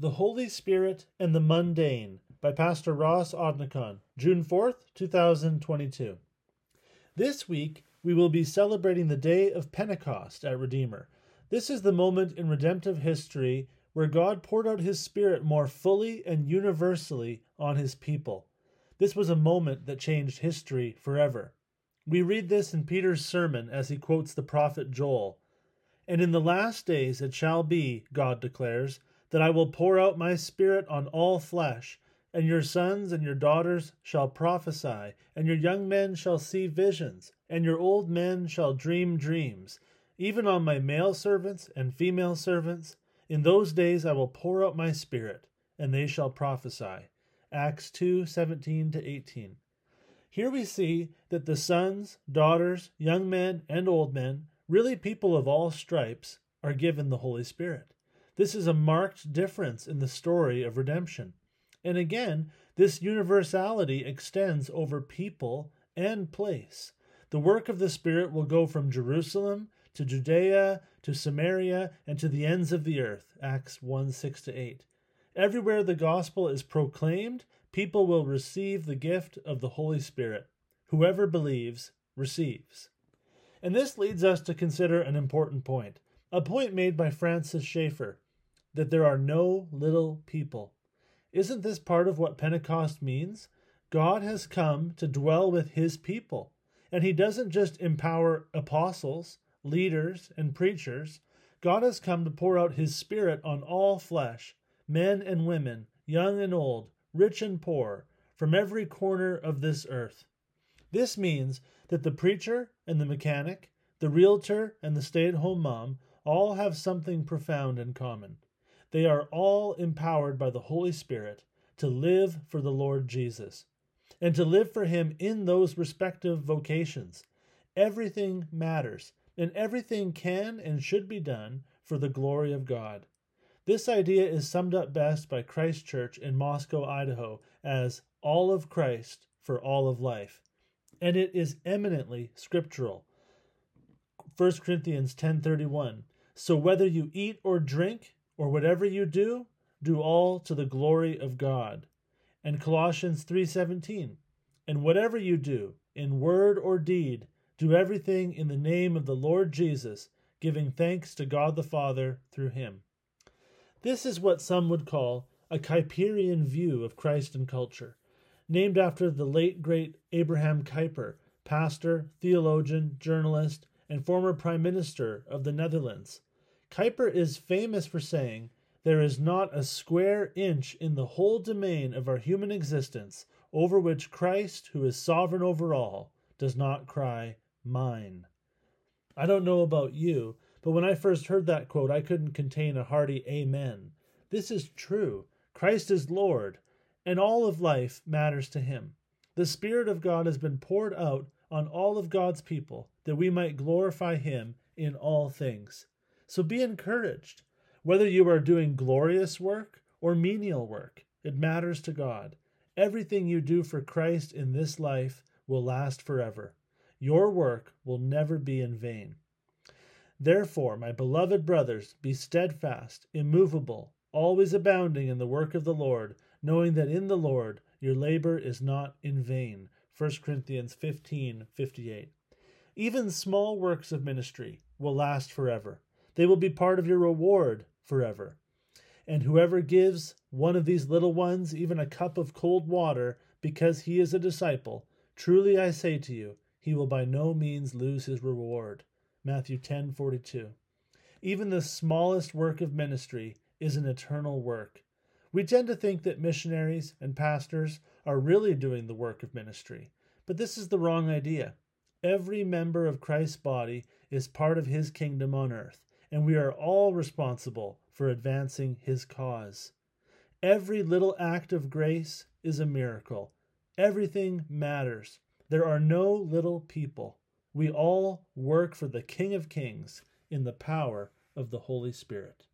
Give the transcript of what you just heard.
The Holy Spirit and the Mundane by Pastor Ross Odnicon, June 4th, 2022. This week, we will be celebrating the day of Pentecost at Redeemer. This is the moment in redemptive history where God poured out His Spirit more fully and universally on His people. This was a moment that changed history forever. We read this in Peter's sermon as he quotes the prophet Joel. "And in the last days it shall be, God declares, that I will pour out my Spirit on all flesh, and your sons and your daughters shall prophesy, and your young men shall see visions, and your old men shall dream dreams. Even on my male servants and female servants, in those days I will pour out my Spirit, and they shall prophesy." Acts 2:17-18. Here we see that the sons, daughters, young men, and old men, really people of all stripes, are given the Holy Spirit. This is a marked difference in the story of redemption. And again, this universality extends over people and place. The work of the Spirit will go from Jerusalem to Judea to Samaria and to the ends of the earth. Acts 1:6-8. Everywhere the gospel is proclaimed, people will receive the gift of the Holy Spirit. Whoever believes, receives. And this leads us to consider an important point, a point made by Francis Schaeffer, that there are no little people. Isn't this part of what Pentecost means? God has come to dwell with His people, and He doesn't just empower apostles, leaders, and preachers. God has come to pour out His Spirit on all flesh, men and women, young and old, rich and poor, from every corner of this earth. This means that the preacher and the mechanic, the realtor and the stay-at-home mom, all have something profound in common. They are all empowered by the Holy Spirit to live for the Lord Jesus and to live for Him in those respective vocations. Everything matters, and everything can and should be done for the glory of God. This idea is summed up best by Christ Church in Moscow, Idaho, as all of Christ for all of life. And it is eminently scriptural. 1 Corinthians 10:31. "So whether you eat or drink, or whatever you do, do all to the glory of God." And Colossians 3:17. "And whatever you do, in word or deed, do everything in the name of the Lord Jesus, giving thanks to God the Father through Him." This is what some would call a Kuyperian view of Christ and culture, named after the late great Abraham Kuyper, pastor, theologian, journalist, and former Prime Minister of the Netherlands. Kuyper is famous for saying, "There is not a square inch in the whole domain of our human existence over which Christ, who is sovereign over all, does not cry, 'Mine.'" I don't know about you, but when I first heard that quote, I couldn't contain a hearty amen. This is true. Christ is Lord, and all of life matters to Him. The Spirit of God has been poured out on all of God's people that we might glorify Him in all things. So be encouraged. Whether you are doing glorious work or menial work, it matters to God. Everything you do for Christ in this life will last forever. Your work will never be in vain. Therefore, my beloved brothers, be steadfast, immovable, always abounding in the work of the Lord, knowing that in the Lord your labor is not in vain. 1 Corinthians 15:58. Even small works of ministry will last forever. They will be part of your reward forever. And whoever gives one of these little ones even a cup of cold water because he is a disciple, truly I say to you, he will by no means lose his reward. Matthew 10:42. Even the smallest work of ministry is an eternal work. We tend to think that missionaries and pastors are really doing the work of ministry, but this is the wrong idea. Every member of Christ's body is part of His kingdom on earth, and we are all responsible for advancing His cause. Every little act of grace is a miracle. Everything matters. There are no little people. We all work for the King of Kings in the power of the Holy Spirit.